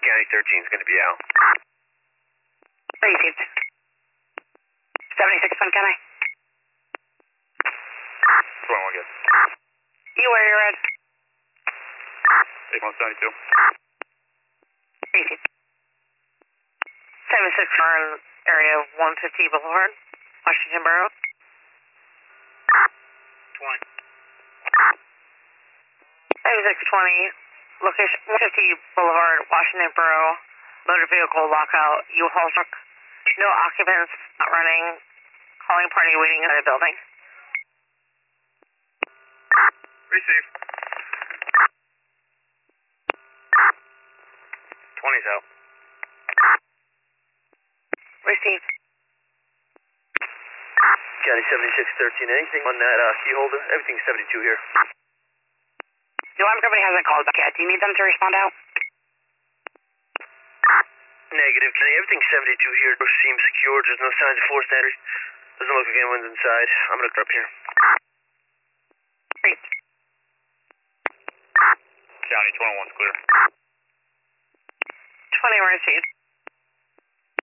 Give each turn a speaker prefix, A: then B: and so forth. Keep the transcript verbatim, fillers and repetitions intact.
A: County thirteen is going to be out.
B: Received. seventy-six, Sun County.
A: twenty-one, good.
B: You where you're at?
A: Take one seventy-two.
B: Received. seventy-six, are in area one fifty Boulevard, Washington Borough.
A: twenty.
B: seventy-six twenty, location one fifty Boulevard, Washington Borough, motor vehicle lockout, U-Haul truck, no occupants, not running, calling party waiting in the building.
A: Receive. twenty's out.
B: Received.
A: County seventy-six thirteen, anything on that uh, key holder? Everything's seventy-two here.
B: No, alarm company hasn't called back yet. Do you need them to respond out?
A: Negative, Kenny. Everything's seventy-two here. Door seems secured. There's no signs of forced entry. Doesn't look like anyone's inside. I'm going to go up here.
B: Great.
A: County twenty-one's clear.
B: twenty received.